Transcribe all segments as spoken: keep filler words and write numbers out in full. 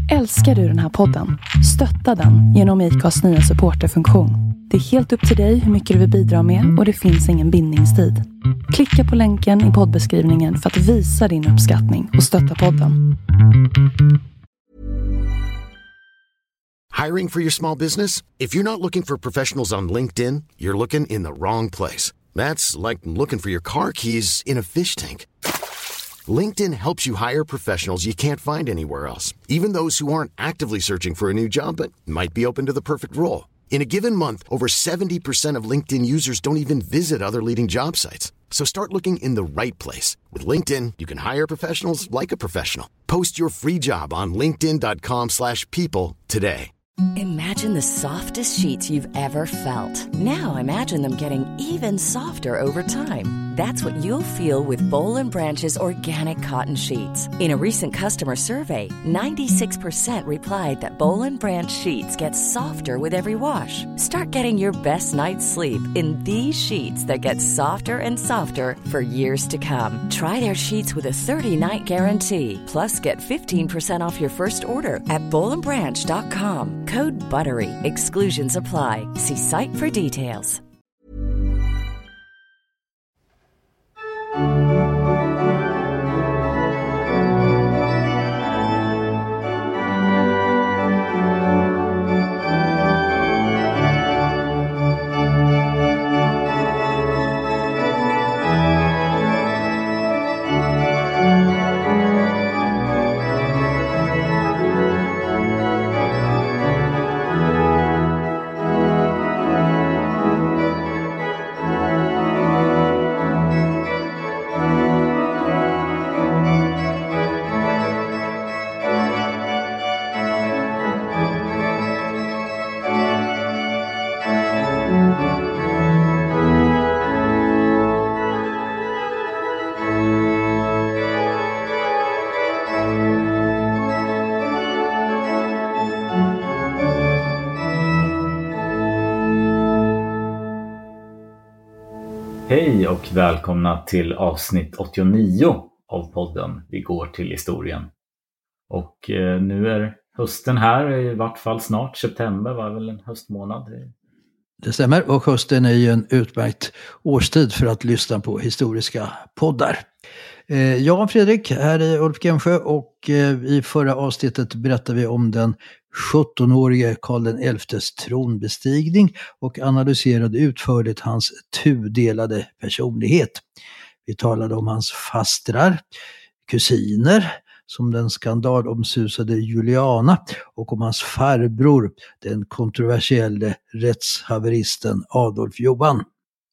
Älskar du den här podden? Stötta den genom I C A:s nya supporterfunktion. Det är helt upp till dig hur mycket du vill bidra med och det finns ingen bindningstid. Klicka på länken i poddbeskrivningen för att visa din uppskattning och stötta podden. Hiring for your small business? If you're not looking for professionals on LinkedIn, you're looking in the wrong place. That's like looking for your car keys in a fish tank. LinkedIn helps you hire professionals you can't find anywhere else, even those who aren't actively searching for a new job but might be open to the perfect role. In a given month, over seventy percent of LinkedIn users don't even visit other leading job sites. So start looking in the right place. With LinkedIn, you can hire professionals like a professional. Post your free job on linkedin dot com slash people today. Imagine the softest sheets you've ever felt. Now imagine them getting even softer over time. That's what you'll feel with Boll and Branch's organic cotton sheets. In a recent customer survey, ninety-six percent replied that Boll and Branch sheets get softer with every wash. Start getting your best night's sleep in these sheets that get softer and softer for years to come. Try their sheets with a thirty-night guarantee. Plus, get fifteen percent off your first order at boll and branch dot com. Code BUTTERY. Exclusions apply. See site for details. Hej och välkomna till avsnitt åttionio av podden Vi går till historien. Och eh, nu är hösten här, i vart fall snart. September var väl en höstmånad. Det stämmer, och hösten är ju en utmärkt årstid för att lyssna på historiska poddar. Eh, jag och Fredrik, här är Ulf Gensjö, och eh, i förra avsnittet berättade vi om den sjuttonårige Karl den elftes tronbestigning och analyserade utförligt hans tudelade personlighet. Vi talade om hans fastrar, kusiner, som den skandalomsusade Juliana, och om hans farbror, den kontroversielle rättshaveristen Adolf Johan.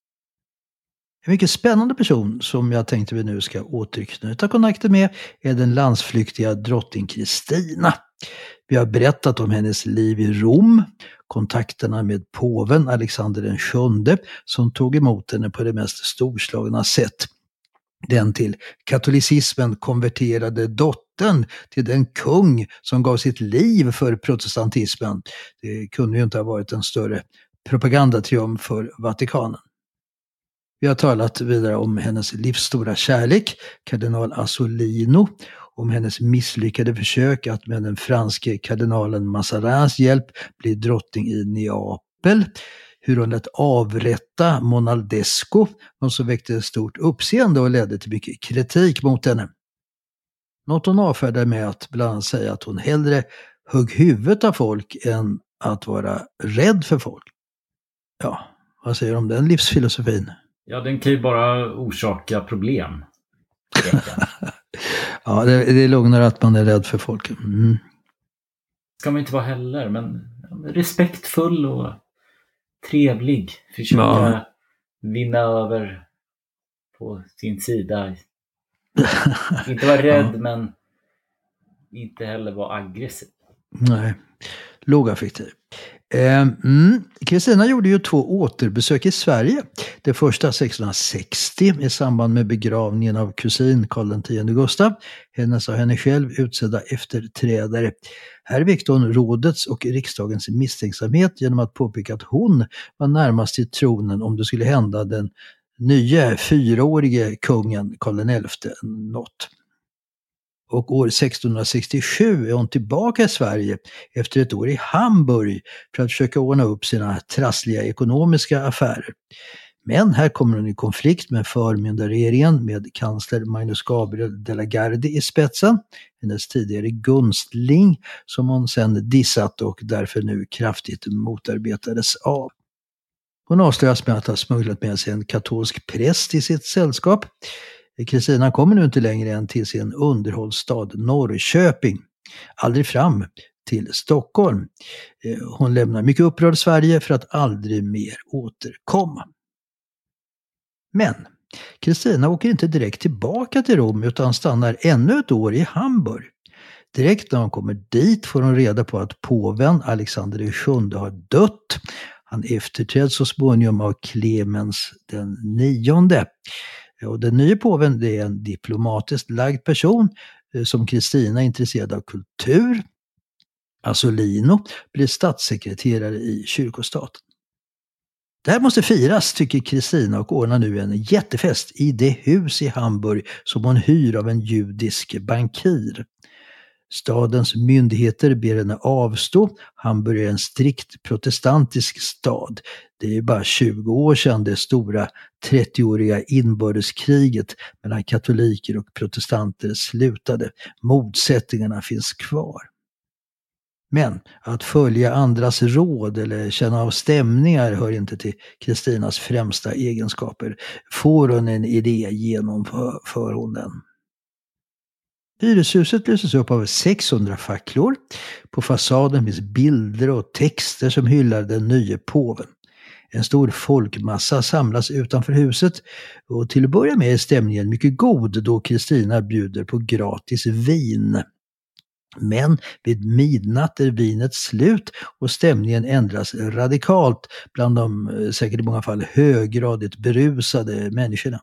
En mycket spännande person som jag tänkte vi nu ska återknyta kontakter med är den landsflyktiga drottning Kristina. Vi har berättat om hennes liv i Rom, kontakterna med påven Alexander den sjunde som tog emot henne på det mest storslagna sätt. Den till katolicismen konverterade dottern till den kung som gav sitt liv för protestantismen. Det kunde ju inte ha varit en större propagandatriumf för Vatikanen. Vi har talat vidare om hennes livsstora kärlek, kardinal Asolino, om hennes misslyckade försök att med den franske kardinalen Mazarins hjälp bli drottning i Neapel, hur hon lät avrätta Monaldesco, något som väckte stort uppseende och ledde till mycket kritik mot henne. Något hon avfärdade med att bland annat säga att hon hellre högg huvudet av folk än att vara rädd för folk. Ja, vad säger du om den livsfilosofin? Ja, den kan ju bara orsaka problem. Ja, det, det är lugnare att man är rädd för folk. Mm. Ska man inte vara heller, men respektfull och trevlig. Försöka ja. vinna över på sin sida. Inte vara rädd, ja. men inte heller vara aggressiv. Nej, lågaffektiv. Kristina mm. gjorde ju två återbesök i Sverige. Det första sextonhundrasextio i samband med begravningen av kusin Karl den tionde Gustav. Hennes och henne själv utsedda efterträdare. Här väckte hon rådets och riksdagens misstänksamhet genom att påpeka att hon var närmast till tronen om det skulle hända den nya fyraårige kungen Karl den elfte något. Och år sextonhundrasextiosju är hon tillbaka i Sverige efter ett år i Hamburg för att försöka ordna upp sina trassliga ekonomiska affärer. Men här kommer hon i konflikt med förmyndarregeringen med kansler Magnus Gabriel de la Gardie i spetsen, hennes tidigare gunstling som hon sedan dissat och därför nu kraftigt motarbetades av. Hon avslöjas med att ha smugglat med sig en katolsk präst i sitt sällskap. Kristina kommer nu inte längre än till sin underhållsstad Norrköping, aldrig fram till Stockholm. Hon lämnar mycket upprörd Sverige för att aldrig mer återkomma. Men Kristina åker inte direkt tillbaka till Rom utan stannar ännu ett år i Hamburg. Direkt när hon kommer dit får hon reda på att påven Alexander den sjunde har dött. Han efterträds så småningom av Clemens den nionde. Och den nya påven det är en diplomatiskt lagd person som Kristina är intresserad av kultur. Assolino blir statssekreterare i kyrkostaten. Det här måste firas, tycker Kristina, och ordnar nu en jättefest i det hus i Hamburg som hon hyr av en judisk bankir. Stadens myndigheter ber henne avstå. Hamburg är en strikt protestantisk stad. Det är bara tjugo år sedan det stora trettioåriga inbördeskriget mellan katoliker och protestanter slutade. Motsättningarna finns kvar. Men att följa andras råd eller känna av stämningar hör inte till Kristinas främsta egenskaper. Får hon en idé genomför hon den. Hyreshuset lyses upp av sexhundra facklor. På fasaden finns bilder och texter som hyllar den nya påven. En stor folkmassa samlas utanför huset och till att börja med är stämningen mycket god då Kristina bjuder på gratis vin. Men vid midnatt är vinet slut och stämningen ändras radikalt bland de säkert i många fall höggradigt berusade människorna.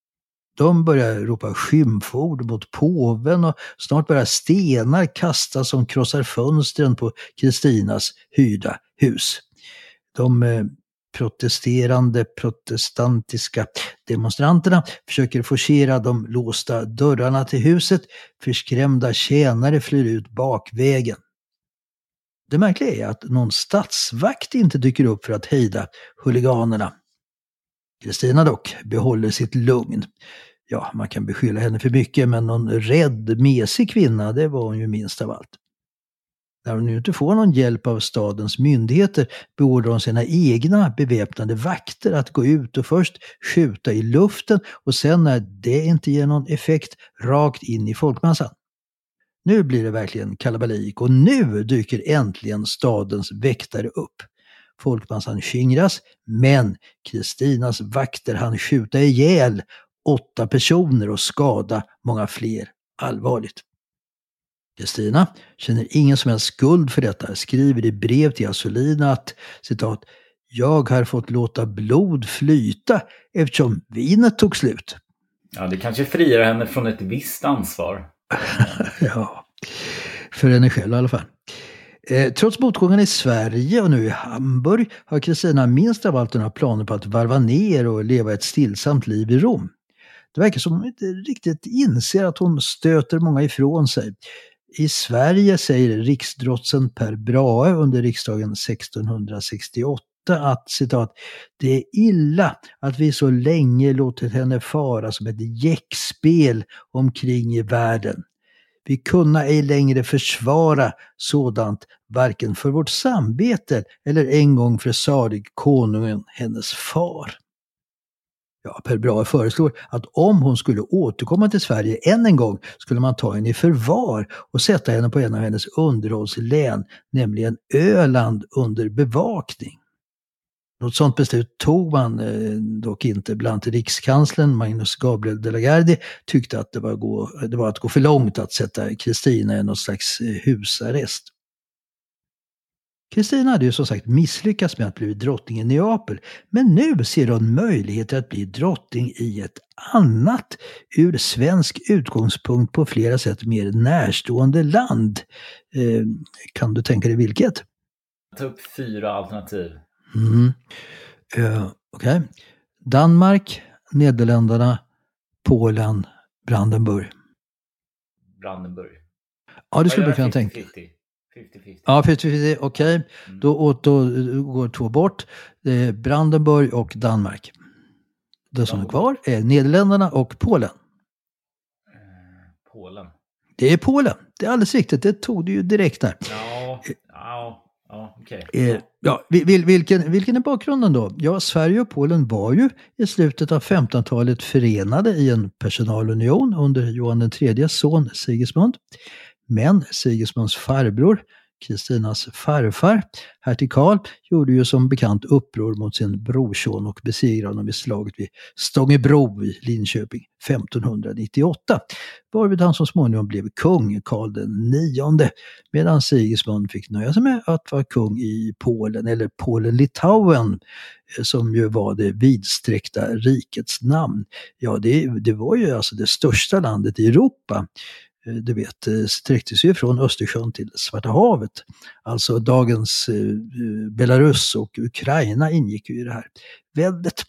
De börjar ropa skymford mot påven och snart börjar stenar kastas som krossar fönstren på Kristinas hyrda hus. De eh, protesterande protestantiska demonstranterna försöker forcera de låsta dörrarna till huset. Förskrämda tjänare flyr ut bakvägen. Det märkliga är att någon stadsvakt inte dyker upp för att hejda huliganerna. Kristina dock behåller sitt lugn. Ja, man kan beskylla henne för mycket, men någon rädd, mesig kvinna, det var hon ju minst av allt. När hon nu inte får någon hjälp av stadens myndigheter beordrar hon sina egna beväpnade vakter att gå ut och först skjuta i luften och sen när det inte ger någon effekt rakt in i folkmassan. Nu blir det verkligen kalabalik och nu dyker äntligen stadens väktare upp. Folkmassan skingras, men Kristinas vakter hann skjuta ihjäl åtta personer och skada många fler allvarligt. Kristina känner ingen som helst skuld för detta, skriver i brev till Assolino att, citat, jag har fått låta blod flyta eftersom vinet tog slut. Ja, det kanske friar henne från ett visst ansvar. Ja, för henne själv i alla fall. Eh, trots motgången i Sverige och nu i Hamburg har Kristina minst av allt några planer på att varva ner och leva ett stillsamt liv i Rom. Det verkar som hon inte riktigt inser att hon stöter många ifrån sig. I Sverige säger riksdrotsen Per Brahe under riksdagen sextonhundrasextioåtta att, citat, det är illa att vi så länge låtit henne fara som ett jäckspel omkring i världen. Vi kunna ej längre försvara sådant varken för vårt samvete eller en gång för salig konungen hennes far. Ja, Per Brahe föreslår att om hon skulle återkomma till Sverige än en gång skulle man ta henne i förvar och sätta henne på en av hennes underhållslän, nämligen Öland, under bevakning. Något sådant beslut tog man eh, dock inte, bland rikskanslern Magnus Gabriel de la Gardie tyckte att det var, gå, det var att gå för långt att sätta Kristina i något slags husarrest. Kristina hade ju som sagt misslyckats med att bli drottning i Neapel, men nu ser hon möjligheter att bli drottning i ett annat, ur svensk utgångspunkt på flera sätt mer närstående land. Eh, kan du tänka dig vilket? Ta upp fyra alternativ. Mm. Uh, Okej. Okay. Danmark, Nederländerna, Polen, Brandenburg. Brandenburg. Ja, det skulle man kunna tänka. femtio femtio. Ja, femtio femtio, okej. Okay. Mm. Då, då går två bort. Det är Brandenburg och Danmark. Det som är kvar är Nederländerna och Polen. Eh, Polen. Det är Polen. Det är alldeles riktigt. Det tog du ju direkt där. Ja, ja, ja okej. Okay. Eh, ja, vil, vilken, vilken är bakgrunden då? Ja, Sverige och Polen var ju i slutet av femtonhundratalet förenade i en personalunion under Johan den tredjes son Sigismund. Men Sigismunds farbror, Kristinas farfar, hertig Karl, gjorde ju som bekant uppror mot sin brorson och besegrade honom i slaget vid Stångebro i Linköping femtonhundranittioåtta. Varvid han så småningom blev kung, Karl den nionde, medan Sigismund fick nöja sig med att vara kung i Polen, eller Polen-Litauen, som ju var det vidsträckta rikets namn. Ja, det, det var ju alltså det största landet i Europa. Du vet, sträckte sig från Östersjön till Svarta havet. Alltså dagens eh, Belarus och Ukraina ingick ju i det här väldet.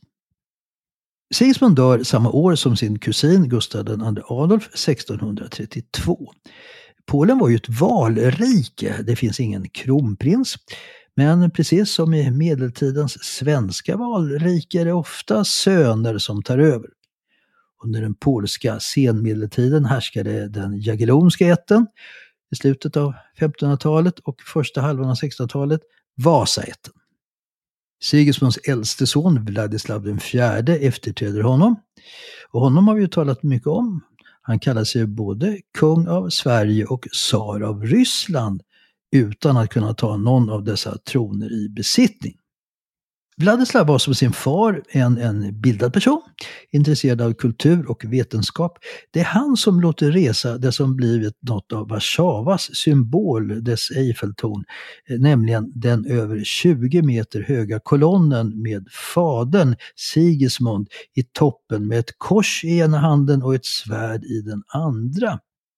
Sigismund dör samma år som sin kusin Gustav den andre Adolf sextonhundratrettiotvå. Polen var ju ett valrike, det finns ingen kronprins. Men precis som i medeltidens svenska valrike är det ofta söner som tar över. Under den polska senmedeltiden härskade den Jagiellonska ätten i slutet av femtonhundratalet och första halvan av sextonhundratalet Vasaätten. Sigismunds äldste son Vladislav den fjärde efterträder honom. Och honom har vi ju talat mycket om. Han kallar sig både kung av Sverige och tsar av Ryssland utan att kunna ta någon av dessa troner i besittning. Vladislav var som sin far en, en bildad person, intresserad av kultur och vetenskap. Det är han som låter resa det som blivit något av Warszawas symbol, dess Eiffeltorn, nämligen den över tjugo meter höga kolonnen med fadern Sigismund i toppen med ett kors i ena handen och ett svärd i den andra.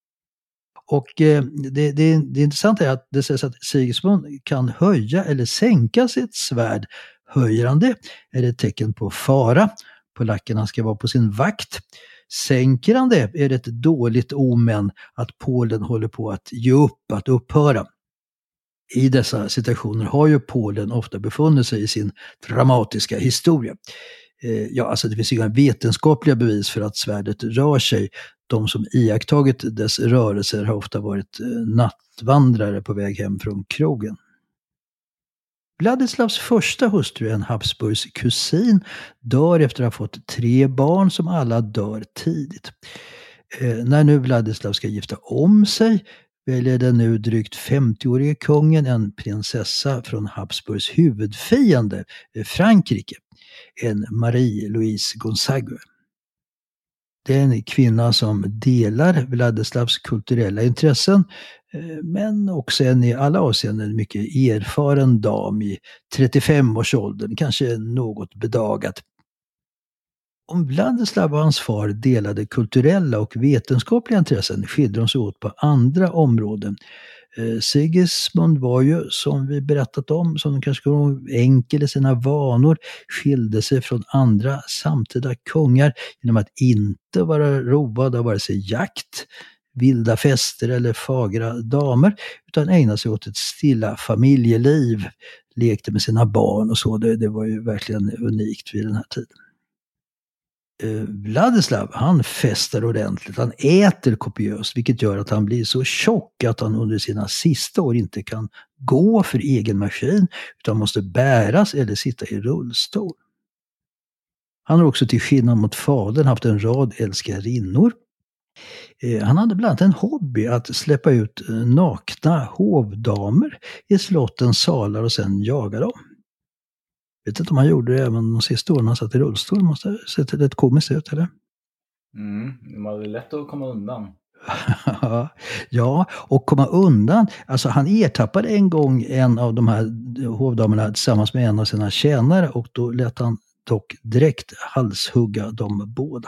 Och eh, det, det, det intressanta är att det sägs att Sigismund kan höja eller sänka sitt svärd. Höjer han det är det ett tecken på fara. Polackerna ska vara på sin vakt. Sänker han det är det ett dåligt omen att Polen håller på att ge upp, att upphöra. I dessa situationer har ju Polen ofta befunnit sig i sin dramatiska historia. Eh, ja, alltså det finns inga vetenskapliga bevis för att svärdet rör sig. De som iakttagit dess rörelser har ofta varit eh, nattvandrare på väg hem från krogen. Vladislavs första hustru, en Habsburgs kusin, dör efter att ha fått tre barn som alla dör tidigt. Eh, när nu Vladislav ska gifta om sig väljer den nu drygt femtioårige kungen en prinsessa från Habsburgs huvudfiende, eh, Frankrike, en Marie-Louise Gonzague. Det är en kvinna som delar Vladislavs kulturella intressen, men också en i alla avseenden mycket erfaren dam i trettiofem-årsåldern, kanske något bedagat. Om Vladislav och hans far delade kulturella och vetenskapliga intressen skilde de sig åt på andra områden. Eh, Sigismund var ju, som vi berättat om, som kanske var enkel i sina vanor, skilde sig från andra samtida kungar genom att inte vara road av vare sig jakt, vilda fester eller fagra damer, utan ägnade sig åt ett stilla familjeliv, lekte med sina barn och så. Det, det var ju verkligen unikt vid den här tiden. Vladislav, han festar ordentligt, han äter kopiöst, vilket gör att han blir så tjock att han under sina sista år inte kan gå för egen maskin utan måste bäras eller sitta i rullstol. Han har också till skillnad mot fadern haft en rad älskarinnor. Han hade bland annat en hobby att släppa ut nakna hovdamer i slottens salar och sen jaga dem. Jag vet inte om han gjorde det även de sista åren han satt i rullstol. Det måste ha sett rätt komiskt ut, eller? Mm, det var lätt att komma undan. Ja, och komma undan. Alltså han ertappade en gång en av de här hovdamerna tillsammans med en av sina tjänare och då lät han dock direkt halshugga dem båda.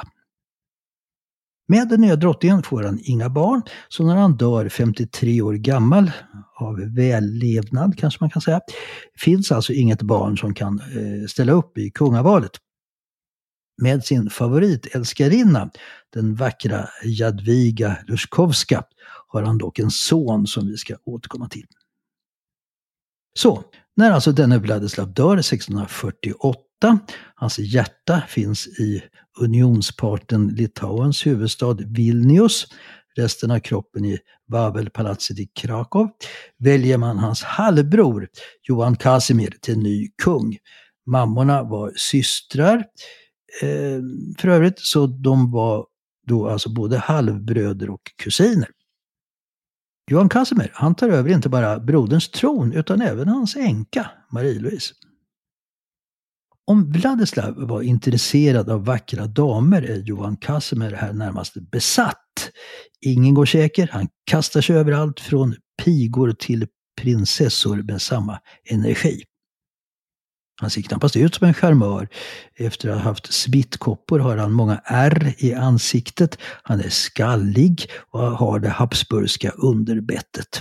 Med den nya drottningen får han inga barn, så när han dör femtiotre år gammal av vällevnad kanske man kan säga, finns alltså inget barn som kan eh, ställa upp i kungavalet. Med sin favoritälskarinna, den vackra Jadwiga Luskowska, har han dock en son som vi ska återkomma till. Så, när alltså denne Vladislav dör sextonhundrafyrtioåtta, hans hjärta finns i unionsparten Litauens huvudstad Vilnius, resten av kroppen i Wawelpalatset i Krakow, väljer man hans halvbror Johan Casimir till ny kung. Mammorna var systrar eh, för övrigt, så de var då alltså både halvbröder och kusiner. Johan Casimir, han tar över inte bara broderns tron utan även hans änka, Marie-Louise. Om Vladislav var intresserad av vackra damer är Johan Casimir här närmast besatt. Ingen går säker, han kastar sig överallt från pigor till prinsessor med samma energi. Han ser knappast ut som en charmör. Efter att ha haft smittkoppor har han många ärr i ansiktet. Han är skallig och har det habsburgska underbettet.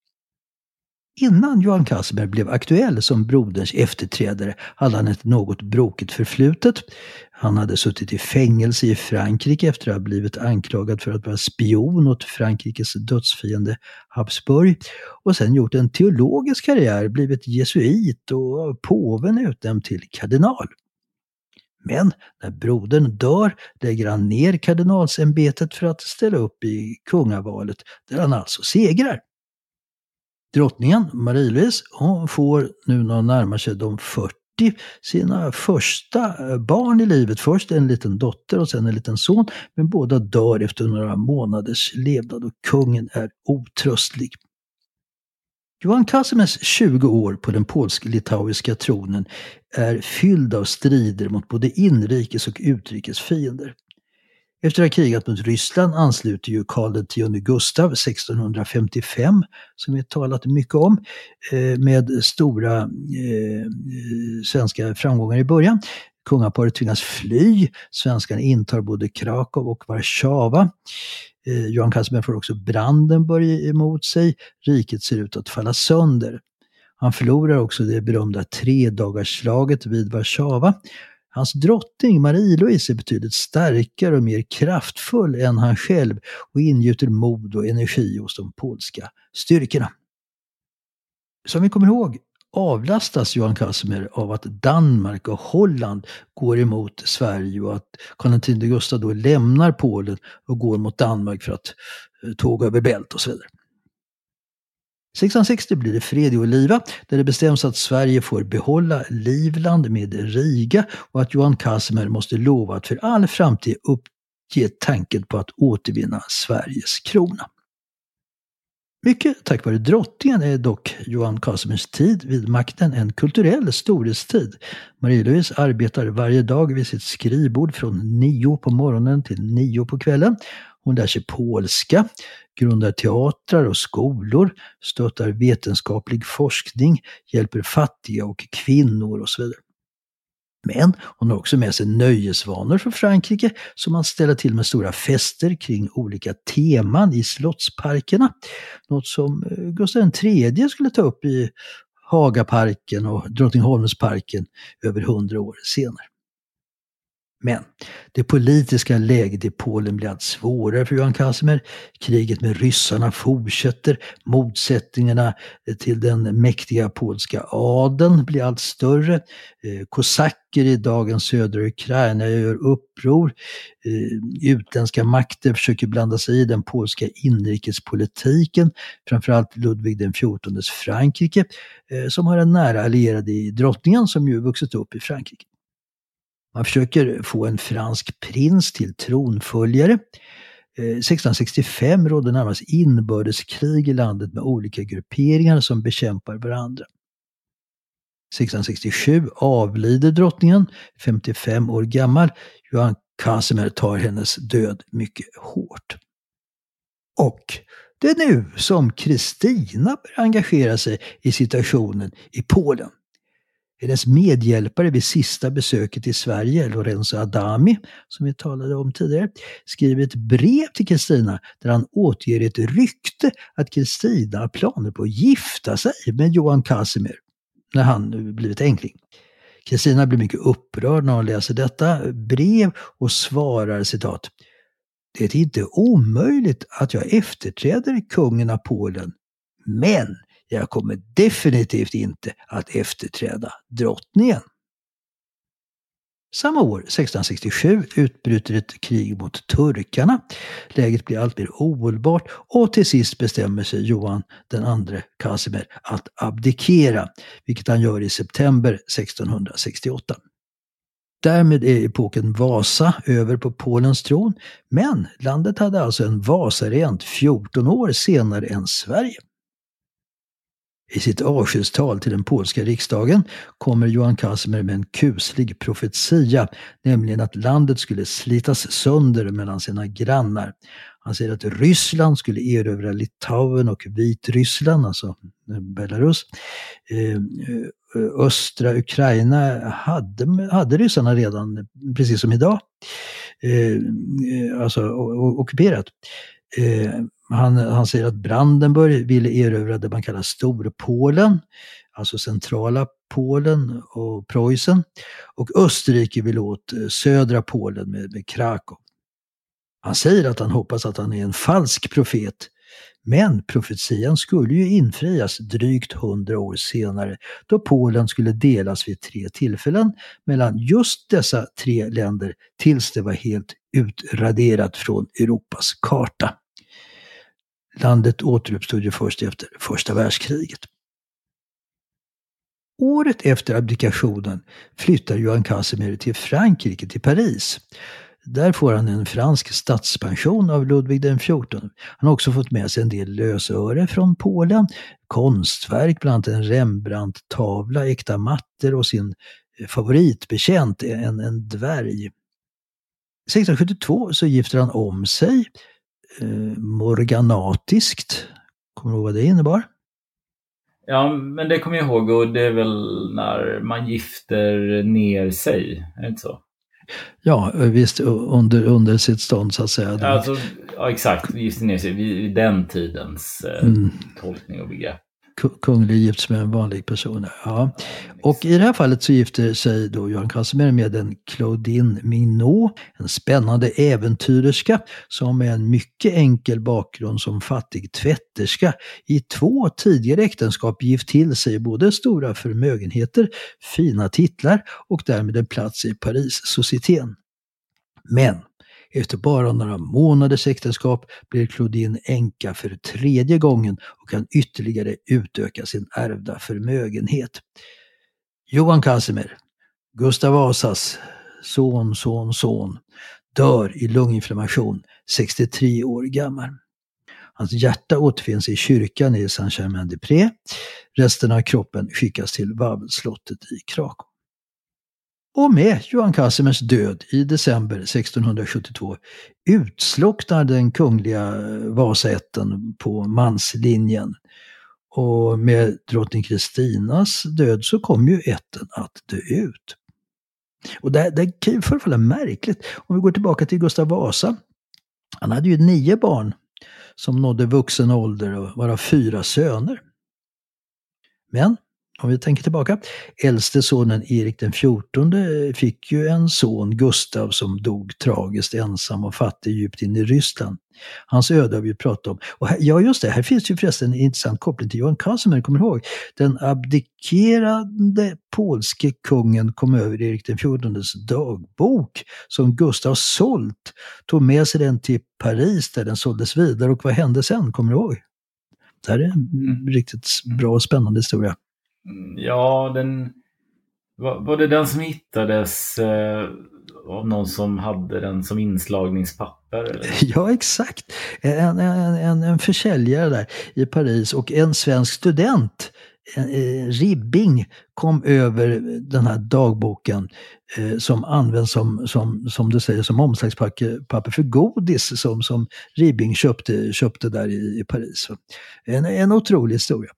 Innan Johan Casimir blev aktuell som broderns efterträdare hade han ett något brokigt förflutet. Han hade suttit i fängelse i Frankrike efter att ha blivit anklagad för att vara spion åt Frankrikes dödsfiende Habsburg och sen gjort en teologisk karriär, blivit jesuit och påven utnämnd till kardinal. Men när brodern dör lägger han ner kardinalsämbetet för att ställa upp i kungavalet där han alltså segrar. Drottningen Marie-Louise, hon får nu när hon närmar sig de fyrtio sina första barn i livet. Först en liten dotter och sen en liten son, men båda dör efter några månaders levnad och kungen är otröstlig. Johan Casimirs tjugo år på den polsk-litauiska tronen är fylld av strider mot både inrikes och utrikes fiender. Efter att ha krigat mot Ryssland ansluter ju Karl den tionde Gustav sextonhundrafemtiofem, som vi talat mycket om, med stora eh, svenska framgångar i början. Kungaparet tvingas fly, svenskarna intar både Krakow och Warszawa. Eh, Johan Casimir får också Brandenburg emot sig, riket ser ut att falla sönder. Han förlorar också det berömda tredagarsslaget vid Warszawa. Hans drottning Marie-Louise är betydligt starkare och mer kraftfull än han själv och ingjuter mod och energi hos de polska styrkorna. Som vi kommer ihåg avlastas Johan Casimir av att Danmark och Holland går emot Sverige och att Karl den tionde Gustav då lämnar Polen och går mot Danmark för att tåga över Bält och så vidare. sextonhundrasextio blir det fred i Oliva där det bestäms att Sverige får behålla Livland med Riga och att Johan Casimir måste lova att för all framtid uppge tanken på att återvinna Sveriges krona. Mycket tack vare drottningen är dock Johan Casimirs tid vid makten en kulturell storhetstid. Marie-Louise arbetar varje dag vid sitt skrivbord från nio på morgonen till nio på kvällen. Hon lär sig polska, grundar teatrar och skolor, stöttar vetenskaplig forskning, hjälper fattiga och kvinnor och så vidare. Men hon har också med sig nöjesvanor från Frankrike som man ställer till med stora fester kring olika teman i slottsparkerna. Något som Gustav den tredje skulle ta upp i Hagaparken och Drottningholmsparken över hundra år senare. Men det politiska läget i Polen blir allt svårare för Johan Casimir. Kriget med ryssarna fortsätter. Motsättningarna till den mäktiga polska adeln blir allt större. Kosacker i dagens södra Ukraina gör uppror. Utländska makter försöker blanda sig i den polska inrikespolitiken. Framförallt Ludvig den fjortondes Frankrike som har en nära allierad i drottningen som ju vuxit upp i Frankrike. Man försöker få en fransk prins till tronföljare. sextonhundrasextiofem råder närmast inbördeskrig i landet med olika grupperingar som bekämpar varandra. sextonhundrasextiosju avlider drottningen, femtiofem år gammal. Johan Casimir tar hennes död mycket hårt. Och det är nu som Kristina börjar engagera sig i situationen i Polen. Hennes medhjälpare vid sista besöket i Sverige, Lorenzo Adami, som vi talade om tidigare, skriver ett brev till Kristina där han återger ett rykte att Kristina har planer på att gifta sig med Johan Casimir när han nu blivit enkling. Kristina blir mycket upprörd när hon läser detta brev och svarar citat: "Det är inte omöjligt att jag efterträder kungen av Polen, men jag kommer definitivt inte att efterträda drottningen." Samma år, sextonhundrasextiosju, utbryter ett krig mot turkarna. Läget blir allt mer ohållbart och till sist bestämmer sig Johan den andre Casimir att abdikera, vilket han gör i september sextonhundrasextioåtta. Därmed är epoken Vasa över på Polens tron, men landet hade alltså en Vasaregent fjorton år senare än Sverige. I sitt avskedstal till den polska riksdagen kommer Johan Casimir med en kuslig profetia, nämligen att landet skulle slitas sönder mellan sina grannar. Han säger att Ryssland skulle erövra Litauen och Vitryssland, alltså Belarus. Östra Ukraina hade, hade ryssarna redan, precis som idag, alltså ockuperat. Han, han säger att Brandenburg ville erövra det man kallar Storpolen, alltså centrala Polen och Preussen, och Österrike vill åt södra Polen med, med Krakow. Han säger att han hoppas att han är en falsk profet, men profetian skulle ju infrias drygt hundra år senare, då Polen skulle delas vid tre tillfällen mellan just dessa tre länder tills det var helt utraderat från Europas karta. Landet återuppstod ju först efter första världskriget. Året efter abdikationen flyttar Johan Casimir till Frankrike, till Paris. Där får han en fransk statspension av Ludvig den fjortonde. Han har också fått med sig en del lösöre från Polen, konstverk, bland annat en Rembrandt-tavla, äkta mattor och sin favoritbekänt, en, en dvärg. sextonhundrasjuttiotvå så gifter han om sig eh, morganatiskt. Kommer du ihåg vad det innebar? Ja, men det kommer jag ihåg, och det är väl när man gifter ner sig, är det inte så? Ja, visst, under, under sitt stånd så att säga. Ja, alltså, ja exakt, gifter ner sig vid den tidens eh, mm. tolkning och begrepp. Kunglig gifts med en vanlig person. Ja. Och i det här fallet så gifter sig då Johan Casimir med en Claudine Mignot, en spännande äventyrerska som med en mycket enkel bakgrund som fattig tvätterska i två tidigare äktenskap gift till sig både stora förmögenheter, fina titlar och därmed en plats i Paris societeten. Men efter bara några månaders äktenskap blir Claudine änka för tredje gången och kan ytterligare utöka sin ärvda förmögenhet. Johan Casimir, Gustav Vasas son, son, son, dör i lunginflammation, sextiotre år gammal. Hans hjärta återfinns i kyrkan i Saint-Germain-des-Prés. Resten av kroppen skickas till Wawelslottet i Krakow. Och med Johan Casimirs död i december sextonhundrasjuttiotvå utslocknar den kungliga Vasaätten på manslinjen. Och med drottning Kristinas död så kom ju ätten att dö ut. Och det, det kan ju förefalla märkligt. Om vi går tillbaka till Gustav Vasa. Han hade ju nio barn som nådde vuxen ålder och varav fyra söner. Men om vi tänker tillbaka, äldste sonen Erik den fjortonde fick ju en son, Gustav, som dog tragiskt ensam och fattig djupt in i Ryssland. Hans öde har vi pratat om. Och här, ja just det, här finns ju förresten en intressant koppling till Johan Casimir, kommer ihåg. Den abdikerande polske kungen kom över Erik den fjortondes dagbok som Gustav sålt, tog med sig den till Paris där den såldes vidare, och vad hände sen, kommer du ihåg? Det här är en riktigt bra och spännande historia. Ja, den var, var det den som hittades eh, av någon som hade den som inslagningspapper? Eller? Ja, exakt. En, en, en, en försäljare där i Paris och en svensk student, eh, Ribbing, kom över den här dagboken eh, som används som, som, som du säger, som omslagspapper för godis som, som Ribbing köpte, köpte där i, i Paris. En, en otrolig historia.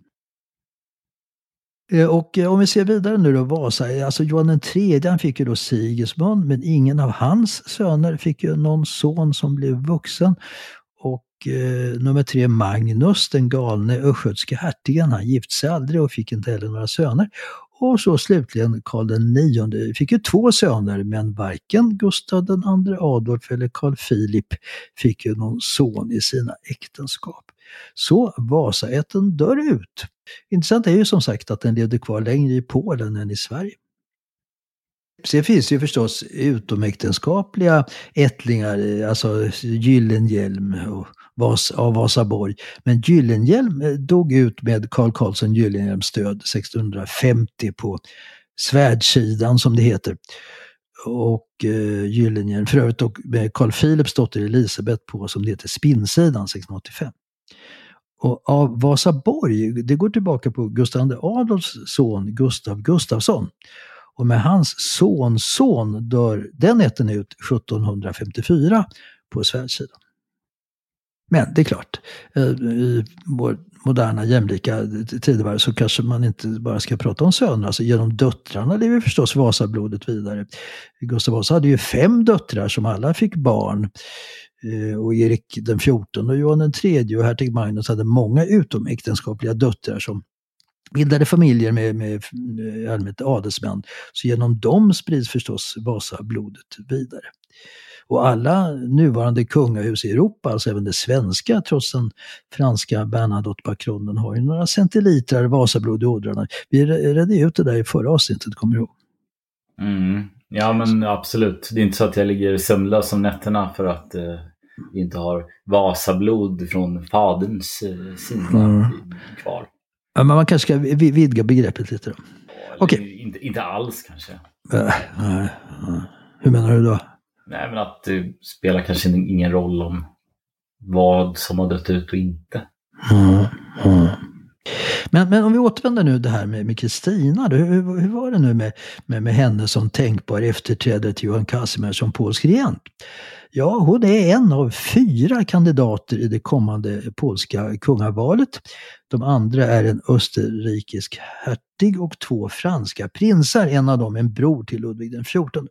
Och om vi ser vidare nu då, Vasa, alltså Johan den tredje, han fick ju då Sigismund, men ingen av hans söner fick ju någon son som blev vuxen. Och eh, nummer tre, Magnus, den galne östgötske hertigen, han gifte sig aldrig och fick inte heller några söner. Och så slutligen Karl den nionde fick ju två söner, men varken Gustav den andre Adolf eller Carl Philip fick ju någon son i sina äktenskap. Så Vasaätten dör ut. Intressant är ju som sagt att den levde kvar längre i Polen än i Sverige. Sen finns det ju förstås utomäktenskapliga ättlingar, alltså Gyllenhielm och Vas, av Vasaborg. Men Gyllenhielm dog ut med Carl Carlsson Gyllenhielms död sextonhundrafemtio på svärdsidan som det heter. Och eh, Gyllenhielm, för övrigt och med Carl Philips dotter Elisabeth på som det heter spinnsidan sextonhundraåttiofem. Och av Vasaborg, det går tillbaka på Gustav den andre Adolfs son Gustav Gustafsson. Och med hans sonson dör den ätten ut sjuttonhundrafemtiofyra på svärdsidan. Men det är klart, i vår moderna jämlika tidevarv så kanske man inte bara ska prata om söner. Alltså genom döttrarna lever förstås Vasablodet vidare. Gustav Vasa hade ju fem döttrar som alla fick barn. Och Erik den fjortonde och Johan den tredje och hertig Magnus hade många utomäktenskapliga döttrar som bildade familjer med, med, med allmänt adelsmän. Så genom dem sprids förstås Vasablodet vidare. Och alla nuvarande kungahus i Europa, alltså även det svenska, trots den franska Bernadotte-bakgrunden, har ju några centilitrar Vasablod i ådrarna. Vi redde ut det där i förra avsnittet, kommer du ihåg? Mm. Ja, men absolut. Det är inte så att jag ligger sömnlös om nätterna för att eh, vi inte har Vasablod från faderns eh, sida mm. kvar. Ja, men man kanske ska vidga begreppet lite då. Ja, Okej. Inte, inte alls kanske. Äh, nej, nej. Hur menar du då? Nej, men att det spelar kanske ingen roll om vad som har dött ut och inte. Mm, mm. Men, men om vi återvänder nu det här med Kristina, hur, hur var det nu med, med, med henne som tänkbar efterträdare till Johan Casimir som polsk regent? Ja, hon är en av fyra kandidater i det kommande polska kungavalet. De andra är en österrikisk hertig och två franska prinsar, en av dem en bror till Ludvig den fjortonde.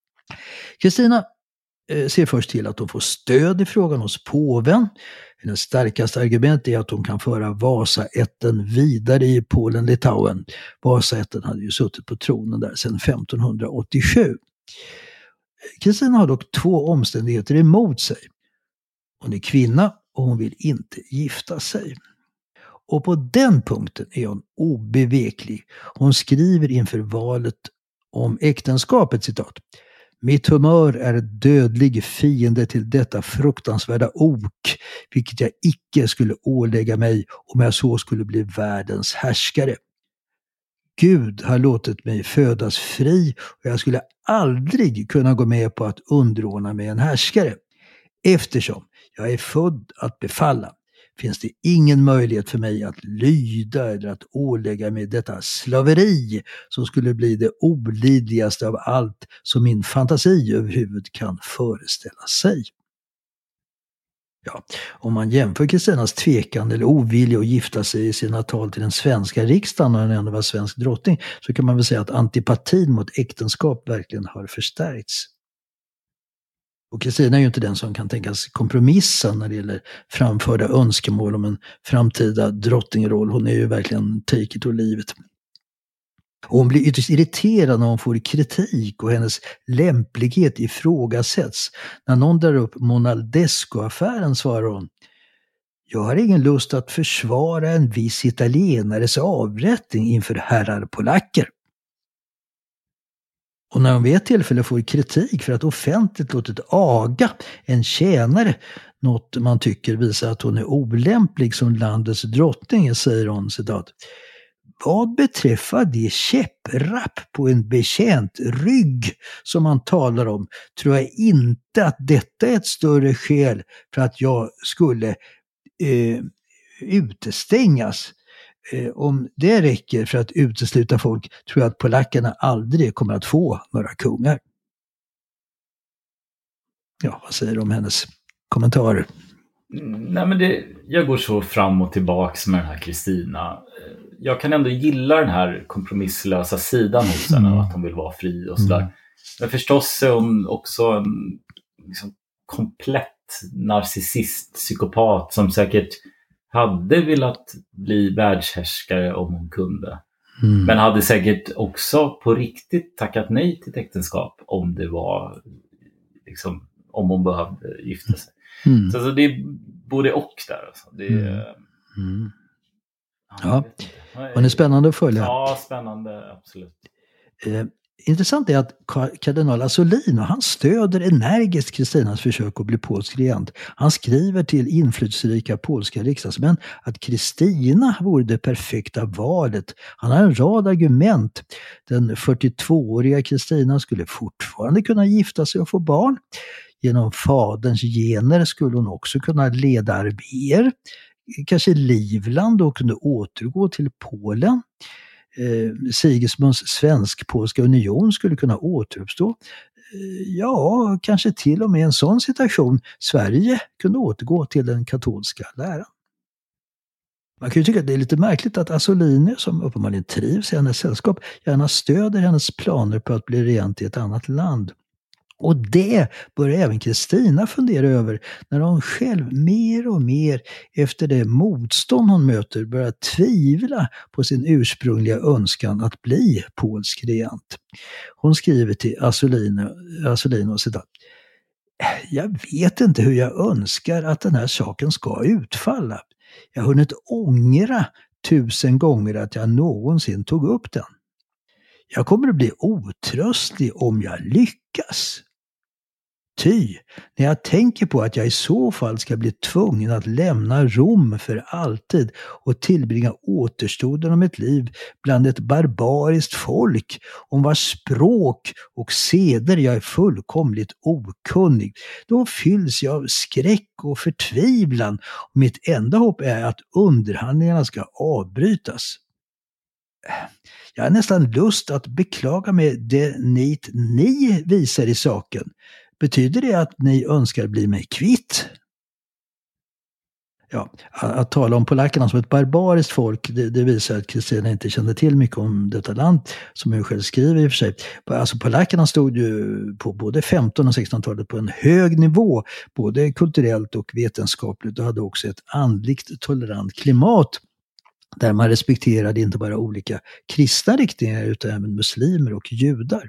Kristina eh, ser först till att hon får stöd i frågan hos påven. Hennes starkaste argument är att hon kan föra Vasaätten vidare i Polen-Litauen. Vasaätten hade ju suttit på tronen där sedan femtonhundraåttiosju. Kristina har dock två omständigheter emot sig. Hon är kvinna och hon vill inte gifta sig. Och på den punkten är hon obeveklig. Hon skriver inför valet om äktenskapet, citat: "Mitt humör är dödlig fiende till detta fruktansvärda ok, vilket jag icke skulle ålägga mig om jag så skulle bli världens härskare. Gud har låtit mig födas fri och jag skulle aldrig kunna gå med på att underordna mig en härskare. Eftersom jag är född att befalla finns det ingen möjlighet för mig att lyda eller att ålägga mig detta slaveri som skulle bli det olidligaste av allt som min fantasi överhuvud kan föreställa sig." Ja, om man jämför Kristinas tvekan eller ovilja att gifta sig i sina tal till den svenska riksdagen och den ändå var svensk drottning, så kan man väl säga att antipatin mot äktenskap verkligen har förstärkts. Och Kristina är ju inte den som kan tänkas kompromissa när det gäller framförda önskemål om en framtida drottningroll. Hon är ju verkligen take it or leave it. Och hon blir ytterst irriterad när hon får kritik och hennes lämplighet ifrågasätts. När någon drar upp Monaldesco-affären svarar hon: "Jag har ingen lust att försvara en viss italienares avrättning inför herrar polacker." Och när hon vid ett tillfälle får kritik för att offentligt låtit aga en tjänare, något man tycker visar att hon är olämplig som landets drottning, säger hon, citat: "Vad beträffar det käpprapp på en betjänt rygg som man talar om, tror jag inte att detta är ett större skäl för att jag skulle eh, utestängas. Eh, om det räcker för att utesluta folk tror jag att polackerna aldrig kommer att få några kungar." Ja, vad säger du om hennes kommentarer? Nej, men det, jag går så fram och tillbaks med den här Kristina. Jag kan ändå gilla den här kompromisslösa sidan hos henne, mm. att hon vill vara fri och sådär. Mm. Men förstås är hon också en liksom, komplett narcissist, psykopat som säkert hade velat bli världshärskare om hon kunde. Mm. Men hade säkert också på riktigt tackat nej till äktenskap om det var liksom, om hon behövde gifta sig. Mm. Så, så det är både och där. Alltså. Det är, mm. Mm. Ja, och det är spännande att följa. Ja, spännande, absolut. Eh, intressant är att kardinal Asolino, han stöder energiskt Kristinas försök att bli polsk regent. Han skriver till inflytelserika polska riksdagsmän att Kristina vore det perfekta valet. Han har en rad argument. Den fyrtiotvååriga Kristina skulle fortfarande kunna gifta sig och få barn. Genom faderns gener skulle hon också kunna leda arméer. Kanske Livland och kunde återgå till Polen. Eh, Sigismunds svensk-polska union skulle kunna återuppstå. Eh, ja, kanske till och med i en sån situation Sverige kunde återgå till den katolska läran. Man kan ju tycka att det är lite märkligt att Asolino, som uppenbarligen trivs i hennes sällskap, gärna stöder hennes planer på att bli regent i ett annat land. Och det börjar även Kristina fundera över när hon själv mer och mer efter det motstånd hon möter börjar tvivla på sin ursprungliga önskan att bli polsk regent. Hon skriver till Asolino, Asolino citat: jag vet inte hur jag önskar att den här saken ska utfalla. Jag har hunnit ångra tusen gånger att jag någonsin tog upp den. Jag kommer att bli otröstlig om jag lyckas. Ty, när jag tänker på att jag i så fall ska bli tvungen att lämna Rom för alltid och tillbringa återstoden av mitt liv bland ett barbariskt folk om vars språk och seder jag är fullkomligt okunnig, då fylls jag av skräck och förtvivlan och mitt enda hopp är att underhandlingarna ska avbrytas. Jag har nästan lust att beklaga med det nit ni visar i saken. Betyder det att ni önskar bli mig kvitt? Ja, att, att tala om polackerna som ett barbariskt folk, det, det visar att Kristina inte kände till mycket om detta land, som jag själv skriver i och för sig. Alltså polackerna stod ju på både femtonhundra- och sextonhundratalet på en hög nivå, både kulturellt och vetenskapligt, och hade också ett andligt tolerant klimat där man respekterade inte bara olika kristna riktningar utan även muslimer och judar.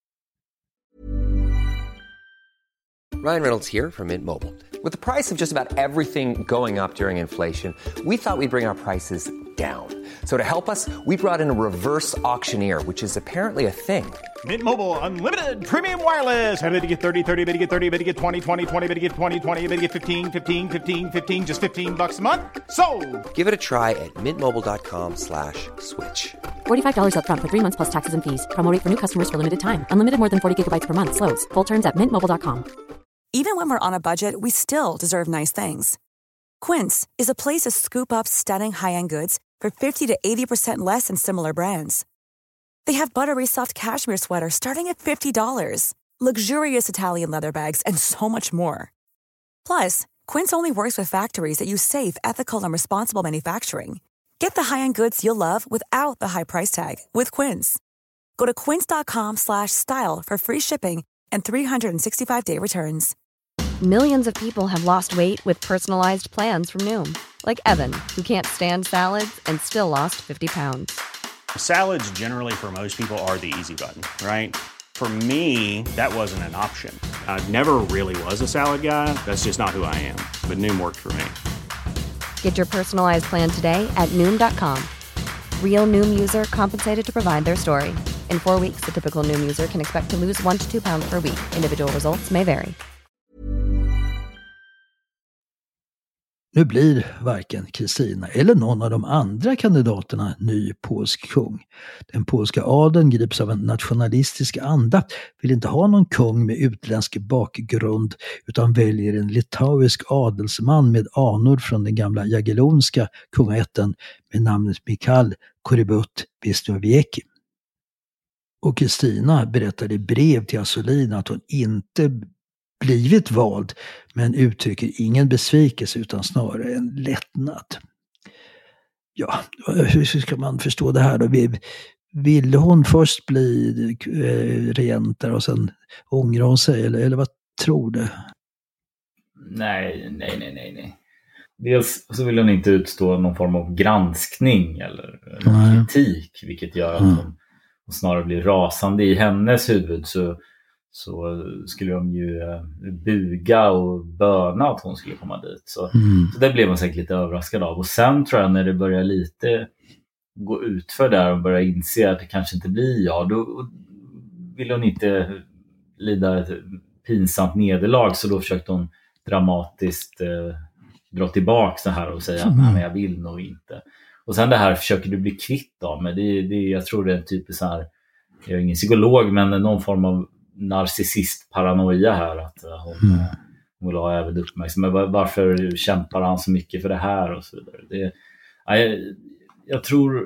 Ryan Reynolds here from Mint Mobile. With the price of just about everything going up during inflation, we thought we'd bring our prices down. So to help us, we brought in a reverse auctioneer, which is apparently a thing. Mint Mobile Unlimited Premium Wireless. How to get thirty, thirty, how to get thirty, how to get twenty, twenty, twenty, how to get twenty, twenty, how to get fifteen, fifteen, fifteen, fifteen, just fifteen bucks a month? Sold! Give it a try at mintmobile.com slash switch. forty-five dollars up front for three months plus taxes and fees. Promo rate for new customers for limited time. Unlimited more than forty gigabytes per month. Slows full terms at mint mobile dot com. Even when we're on a budget, we still deserve nice things. Quince is a place to scoop up stunning high-end goods for fifty to eighty percent less than similar brands. They have buttery soft cashmere sweaters starting at fifty dollars, luxurious Italian leather bags, and so much more. Plus, Quince only works with factories that use safe, ethical, and responsible manufacturing. Get the high-end goods you'll love without the high price tag with Quince. Go to quince.com slash style for free shipping and three sixty-five day returns. Millions of people have lost weight with personalized plans from Noom. Like Evan, who can't stand salads and still lost fifty pounds. Salads generally for most people are the easy button, right? For me, that wasn't an option. I never really was a salad guy. That's just not who I am. But Noom worked for me. Get your personalized plan today at Noom dot com. Real Noom user compensated to provide their story. In four weeks, the typical Noom user can expect to lose one to two pounds per week. Individual results may vary. Nu blir varken Kristina eller någon av de andra kandidaterna ny polsk kung. Den polska adeln grips av en nationalistisk anda, vill inte ha någon kung med utländsk bakgrund utan väljer en litauisk adelsman med anor från den gamla jagellonska kungaätten med namnet Mikhail Korybut-Wisłowiecki. Och Kristina berättade i brev till Asolino att hon inte blivit vald, men uttrycker ingen besvikelse utan snarare en lättnad. Ja, hur ska man förstå det här då? Ville hon först bli regent där och sen ångrar hon sig, eller, eller vad tror du? Nej, nej, nej, nej, nej. dels så vill hon inte utstå någon form av granskning eller, eller kritik, vilket gör att hon, hon snarare blir rasande. I hennes huvud så, så skulle de ju buga och böna att hon skulle komma dit. Så, mm. så det blev man säkert lite överraskad av. Och sen tror jag när det börjar lite gå ut för där och börja inse att det kanske inte blir jag, då vill hon inte lida ett pinsamt nederlag, så då försökte hon dramatiskt eh, dra tillbaka så här och säga att mm. jag vill nog inte. Och sen det här försöker du bli kvitt av, men det, det, jag tror det är en typ så här, jag är ingen psykolog, men någon form av narcissist-paranoia här, att hon, mm. hon vill ha även uppmärksamhet. Men varför kämpar han så mycket för det här och så vidare. Det, jag, jag tror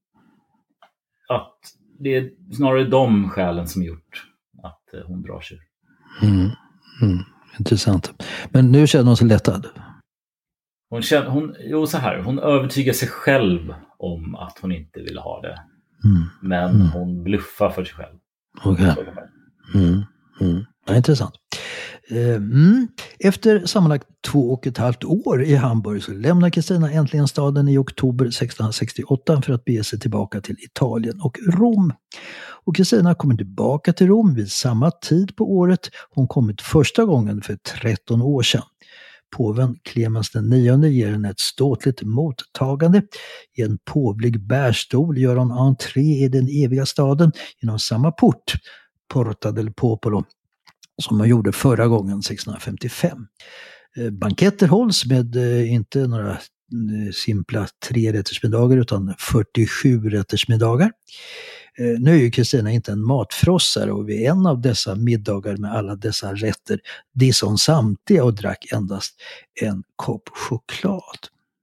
att det är snarare de skälen som gjort att hon drar sig. Mm. Mm. Intressant. Men nu känner hon sig lättad. Hon känner, hon, jo, så här, hon övertygar sig själv om att hon inte vill ha det. Mm. Men mm. hon bluffar för sig själv. Okej. Okay. Mm. Mm. Ja, intressant. Mm. Efter sammanlagt två och ett halvt år i Hamburg så lämnar Kristina äntligen staden i oktober sextonhundrasextioåtta för att bege sig tillbaka till Italien och Rom. Och Kristina kommer tillbaka till Rom vid samma tid på året hon kommit första gången för tretton år sedan. Påven Clemens den nionde ger henne ett ståtligt mottagande. I en påvlig bärstol gör hon entré i den eviga staden genom samma port, Porta del Popolo, som man gjorde förra gången sextonhundrafemtiofem. Banketter hålls med inte några simpla trerättersmiddagar utan fyrtiosju rättersmiddagar. Nu är ju Kristina inte en matfrossare, och vid en av dessa middagar med alla dessa rätter dissade hon samtliga och drack endast en kopp choklad.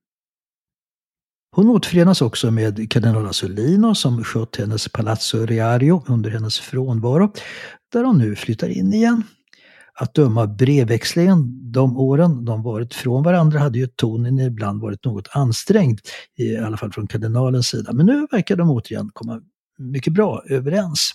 Hon återförenas också med kardinal Asolino som skött hennes Palazzo Reario under hennes frånvaro, där hon nu flyttar in igen. Att döma av brevväxlingen de åren de varit från varandra hade ju tonen ibland varit något ansträngd, i alla fall från kardinalens sida. Men nu verkar de återigen komma mycket bra överens.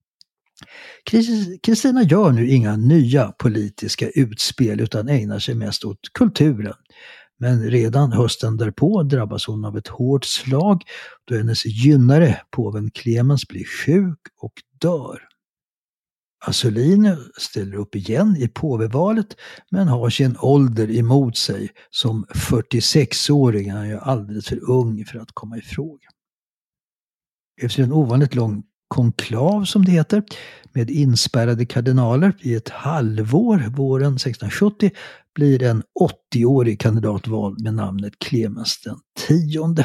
Kristina gör nu inga nya politiska utspel utan ägnar sig mest åt kulturen. Men redan hösten därpå drabbas hon av ett hårt slag då hennes gynnare, påven Clemens, blir sjuk och dör. Asolino ställer upp igen i påvevalet men har sin ålder emot sig. Som fyrtiosex-åring är han ju alldeles för ung för att komma i fråga. Efter en ovanligt lång konklav, som det heter, med inspärrade kardinaler i ett halvår våren sextonhundrasjuttio blir en åttioårig kandidat vald med namnet Clemens den tionde.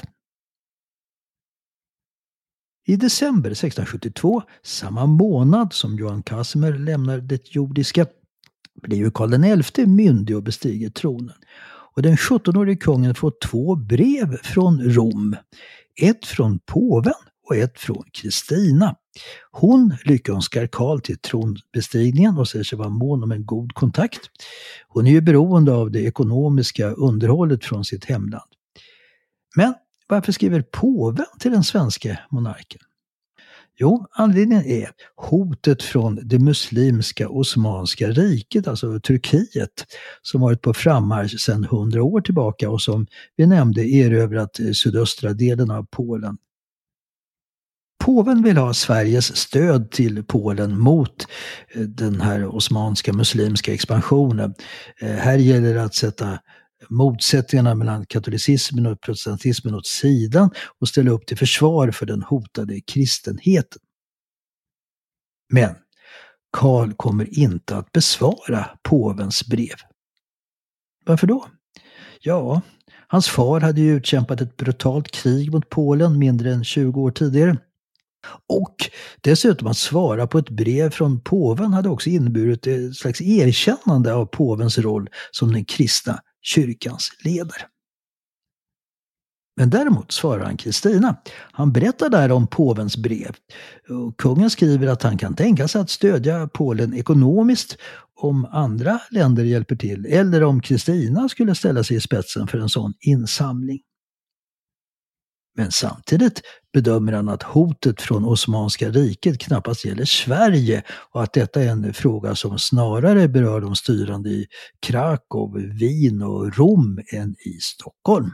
I december sextonhundrasjuttiotvå, samma månad som Johan Casimir lämnar det jordiska, blir ju Karl den elfte myndig och bestiger tronen. Och den sjuttonårige kungen får två brev från Rom. Ett från påven och ett från Kristina. Hon lyckönskar Karl till tronbestigningen och säger sig vara mån om en god kontakt. Hon är ju beroende av det ekonomiska underhållet från sitt hemland. Men varför skriver påven till den svenska monarken? Jo, anledningen är hotet från det muslimska osmanska riket, alltså Turkiet, som varit på frammarsch sedan hundra år tillbaka och som vi nämnde erövrat sydöstra delen av Polen. Påven vill ha Sveriges stöd till Polen mot den här osmanska muslimska expansionen. Här gäller det att sätta motsättningarna mellan katolicismen och protestantismen åt sidan och ställa upp till försvar för den hotade kristenheten. Men Karl kommer inte att besvara påvens brev. Varför då? Ja, hans far hade ju utkämpat ett brutalt krig mot Polen mindre än tjugo år tidigare. Och dessutom att svara på ett brev från påven hade också inneburit ett slags erkännande av påvens roll som den kristna kyrkans ledare. Men däremot svarar han Kristina. Han berättar där om påvens brev. Och kungen skriver att han kan tänka sig att stödja Polen ekonomiskt om andra länder hjälper till, eller om Kristina skulle ställa sig i spetsen för en sån insamling. Men samtidigt bedömer han att hotet från Osmanska riket knappast gäller Sverige och att detta är en fråga som snarare berör de styrande i Krakow, Wien och Rom än i Stockholm.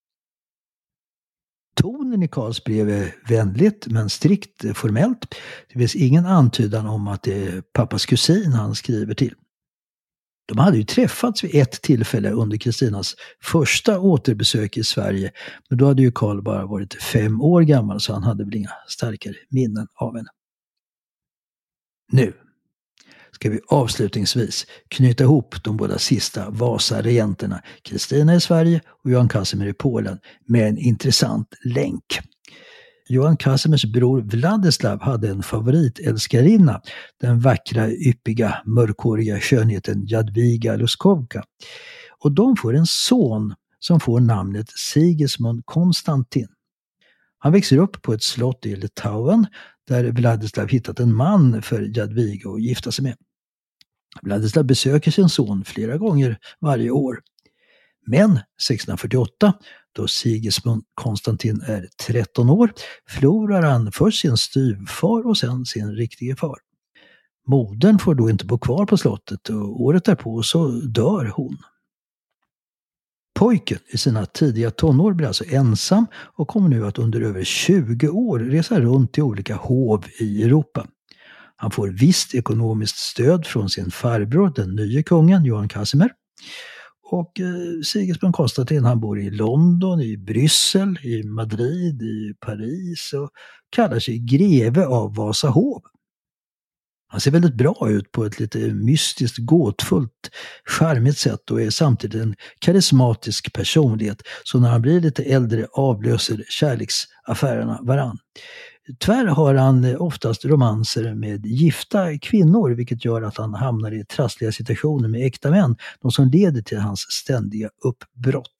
Tonen i Karls brev är vänligt men strikt formellt. Det finns ingen antydan om att det är pappas kusin han skriver till. De hade ju träffats vid ett tillfälle under Kristinas första återbesök i Sverige, men då hade ju Karl bara varit fem år gammal så han hade väl inga starkare minnen av henne. Nu ska vi avslutningsvis knyta ihop de båda sista Vasa-regenterna, Kristina i Sverige och Johan Casimir i Polen, med en intressant länk. Johan Casimirs bror Vladislav hade en favoritälskarinna, den vackra, yppiga, mörkhåriga skönheten Jadwiga Luskovka. Och de får en son som får namnet Sigismund Konstantin. Han växer upp på ett slott i Litauen där Vladislav hittat en man för Jadwiga att gifta sig med. Vladislav besöker sin son flera gånger varje år. Men sextonhundrafyrtioåtta, då Sigismund Konstantin är tretton år, förlorar han först sin styvfar och sen sin riktige far. Modern får då inte bo kvar på slottet och året därpå så dör hon. Pojken i sina tidiga tonår blir alltså ensam och kommer nu att under över tjugo år resa runt i olika hov i Europa. Han får visst ekonomiskt stöd från sin farbror, den nye kungen Johan Casimir. Och eh, Sigismund Konstantin, han bor i London, i Bryssel, i Madrid, i Paris och kallar sig greve av Vasahov. Han ser väldigt bra ut på ett lite mystiskt, gåtfullt, charmigt sätt och är samtidigt en karismatisk personlighet. Så när han blir lite äldre avlöser kärleksaffärerna varann. Tyvärr har han oftast romanser med gifta kvinnor, vilket gör att han hamnar i trassliga situationer med äkta män, de som leder till hans ständiga uppbrott.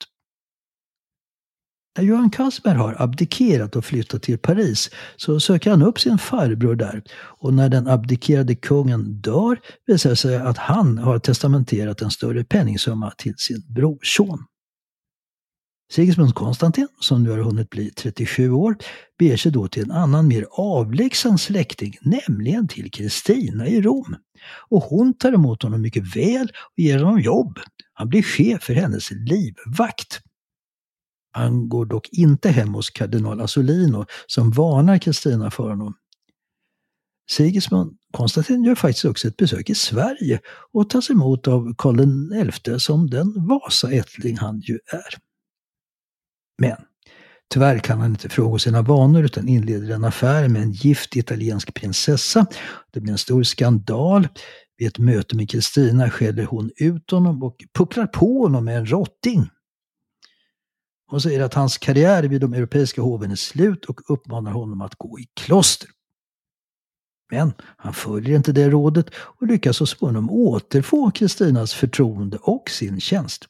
När Johan Casimir har abdikerat och flyttat till Paris så söker han upp sin farbror där, och när den abdikerade kungen dör visar det sig att han har testamenterat en större penningsumma till sin brorson. Sigismund Konstantin, som nu har hunnit bli trettiosju år, beger sig då till en annan mer avlägsen släkting, nämligen till Kristina i Rom. Och hon tar emot honom mycket väl och ger honom jobb. Han blir chef för hennes livvakt. Han går dock inte hem hos kardinal Asolino som varnar Kristina för honom. Sigismund Konstantin gör faktiskt också ett besök i Sverige och tas emot av Karl den elfte som den Vasaättling han ju är. Men tyvärr kan han inte fråga sina vanor utan inleder en affär med en gift italiensk prinsessa. Det blir en stor skandal. Vid ett möte med Kristina skäller hon ut honom och pucklar på honom med en rotting. Hon säger att hans karriär vid de europeiska hoven är slut och uppmanar honom att gå i kloster. Men han följer inte det rådet och lyckas så småningom återfå Kristinas förtroende och sin tjänst.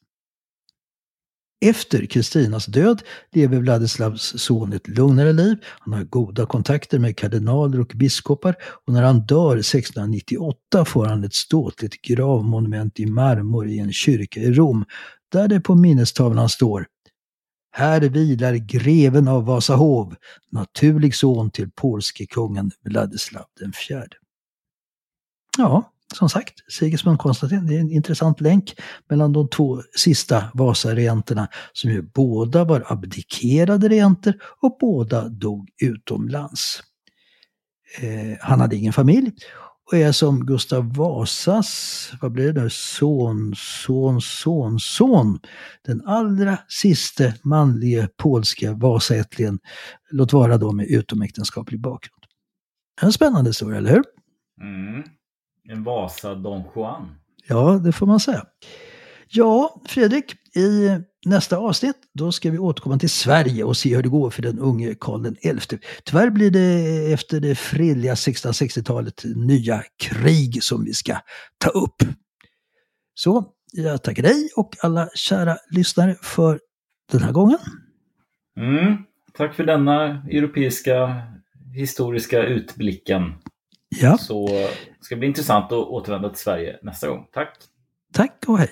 Efter Kristinas död lever Vladislavs son ett lugnare liv. Han har goda kontakter med kardinaler och biskopar och när han dör sextonhundranittioåtta får han ett ståtligt gravmonument i marmor i en kyrka i Rom där det på minnestavlan står: här vilar greven av Vasahov, naturlig son till polske kungen Vladislav den fjärde. Ja, som sagt, Sigismund Konstantin, det är en intressant länk mellan de två sista Vasa-regenterna som ju båda var abdikerade regenter och båda dog utomlands. Eh, han hade ingen familj och är som Gustav Vasas, vad blir det nu, son, son, son, son, den allra sista manliga polska Vasaättlingen, låt vara då med utomäktenskaplig bakgrund. En spännande historia, eller hur? Mm. En Vasa Don Juan. Ja, det får man säga. Ja, Fredrik, i nästa avsnitt då ska vi återkomma till Sverige och se hur det går för den unge Karl den elfte. Tyvärr blir det efter det fredliga sextonhundrasextiotalet nya krig som vi ska ta upp. Så jag tackar dig och alla kära lyssnare för den här gången. Mm, tack för denna europeiska historiska utblicken. Ja. Så ska det bli intressant att återvända till Sverige nästa gång. Tack. Tack och hej.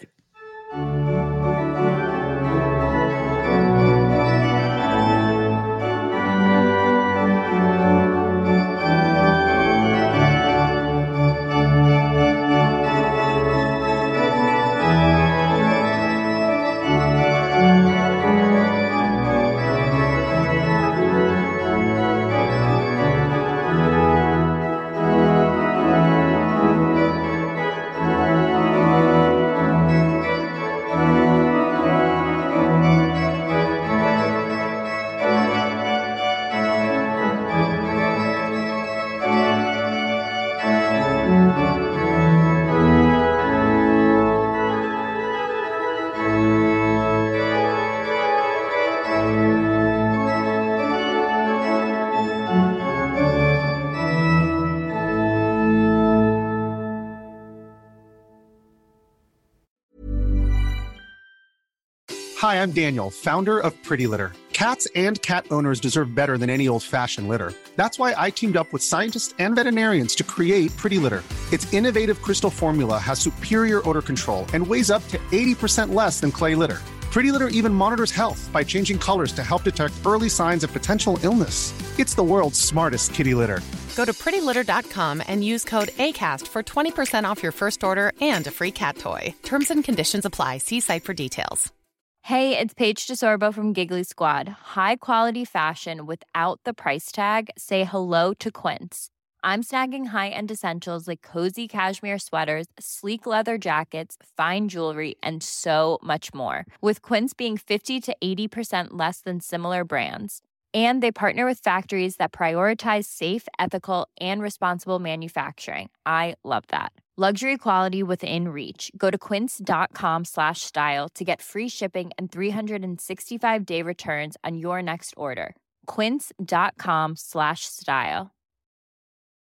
Hi, I'm Daniel, founder of Pretty Litter. Cats and cat owners deserve better than any old-fashioned litter. That's why I teamed up with scientists and veterinarians to create Pretty Litter. Its innovative crystal formula has superior odor control and weighs up to eighty percent less than clay litter. Pretty Litter even monitors health by changing colors to help detect early signs of potential illness. It's the world's smartest kitty litter. Go to pretty litter dot com and use code ACAST for twenty percent off your first order and a free cat toy. Terms and conditions apply. See site for details. Hey, it's Paige DeSorbo from Giggly Squad. High quality fashion without the price tag. Say hello to Quince. I'm snagging high-end essentials like cozy cashmere sweaters, sleek leather jackets, fine jewelry, and so much more. With Quince being fifty to eighty percent less than similar brands. And they partner with factories that prioritize safe, ethical, and responsible manufacturing. I love that. Luxury quality within reach. Go to quince.com slash style to get free shipping and three sixty-five day returns on your next order. Quince.com slash style.